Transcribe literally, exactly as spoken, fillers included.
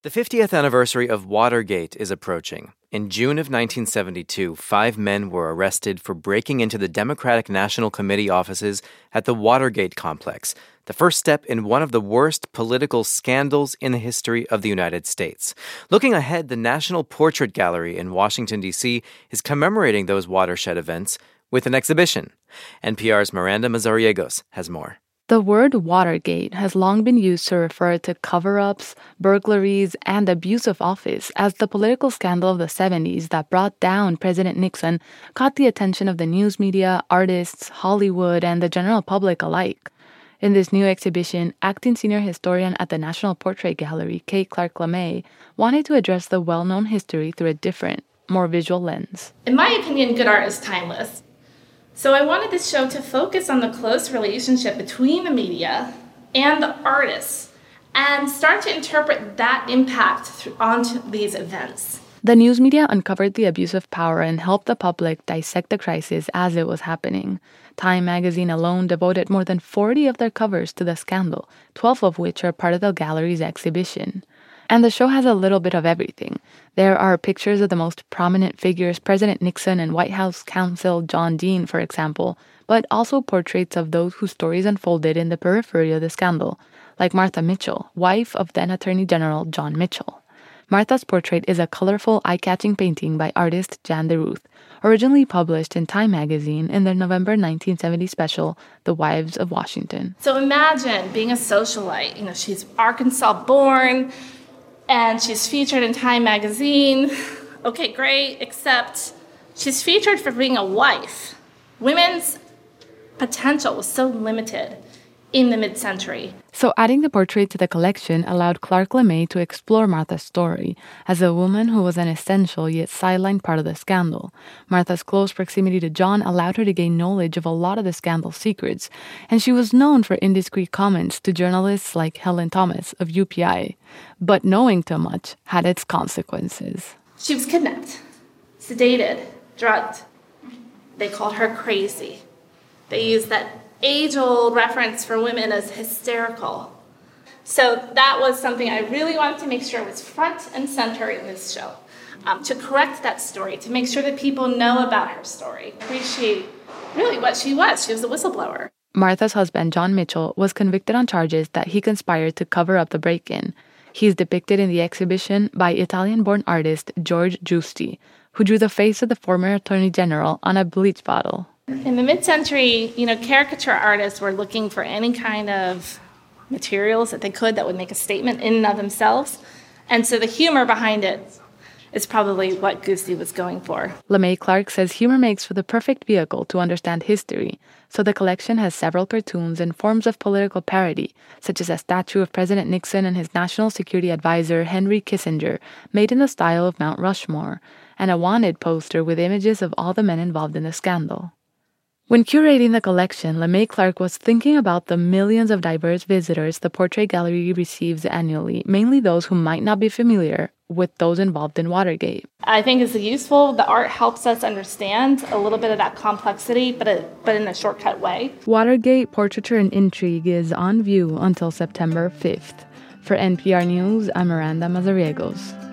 The fiftieth anniversary of Watergate is approaching. In June of nineteen seventy-two, five men were arrested for breaking into the Democratic National Committee offices at the Watergate complex, the first step in one of the worst political scandals in the history of the United States. Looking ahead, the National Portrait Gallery in Washington, D C is commemorating those watershed events with an exhibition. N P R's Miranda Mazariegos has more. The word Watergate has long been used to refer to cover-ups, burglaries, and abuse of office, as the political scandal of the seventies that brought down President Nixon caught the attention of the news media, artists, Hollywood, and the general public alike. In this new exhibition, acting senior historian at the National Portrait Gallery, Kate Clark LeMay, wanted to address the well-known history through a different, more visual lens. In my opinion, good art is timeless. So I wanted this show to focus on the close relationship between the media and the artists and start to interpret that impact onto these events. The news media uncovered the abuse of power and helped the public dissect the crisis as it was happening. Time magazine alone devoted more than forty of their covers to the scandal, twelve of which are part of the gallery's exhibition. And the show has a little bit of everything. There are pictures of the most prominent figures, President Nixon and White House counsel John Dean, for example, but also portraits of those whose stories unfolded in the periphery of the scandal, like Martha Mitchell, wife of then Attorney General John Mitchell. Martha's portrait is a colorful, eye-catching painting by artist Jan DeRuth, originally published in Time magazine in their November nineteen seventy special, The Wives of Washington. So imagine being a socialite. You know, she's Arkansas born, and she's featured in Time magazine. Okay, great, except she's featured for being a wife. Women's potential was so limited in the mid-century. So adding the portrait to the collection allowed Clark LeMay to explore Martha's story as a woman who was an essential yet sidelined part of the scandal. Martha's close proximity to John allowed her to gain knowledge of a lot of the scandal's secrets, and she was known for indiscreet comments to journalists like Helen Thomas of U P I. But knowing too much had its consequences. She was kidnapped, sedated, drugged. They called her crazy. They used that age-old reference for women as hysterical. So that was something I really wanted to make sure was front and center in this show, um, to correct that story, to make sure that people know about her story, appreciate really what she was. She was a whistleblower. Martha's husband, John Mitchell, was convicted on charges that he conspired to cover up the break-in. He's depicted in the exhibition by Italian-born artist George Giusti, who drew the face of the former Attorney General on a bleach bottle. In the mid-century, you know, caricature artists were looking for any kind of materials that they could that would make a statement in and of themselves. And so the humor behind it is probably what Giusti was going for. LeMay Clark says humor makes for the perfect vehicle to understand history. So the collection has several cartoons and forms of political parody, such as a statue of President Nixon and his national security advisor, Henry Kissinger, made in the style of Mount Rushmore, and a wanted poster with images of all the men involved in the scandal. When curating the collection, LeMay Clark was thinking about the millions of diverse visitors the Portrait Gallery receives annually, mainly those who might not be familiar with those involved in Watergate. I think it's useful. The art helps us understand a little bit of that complexity, but it, but in a shortcut way. Watergate, Portraiture and Intrigue is on view until September fifth. For N P R News, I'm Miranda Mazariegos.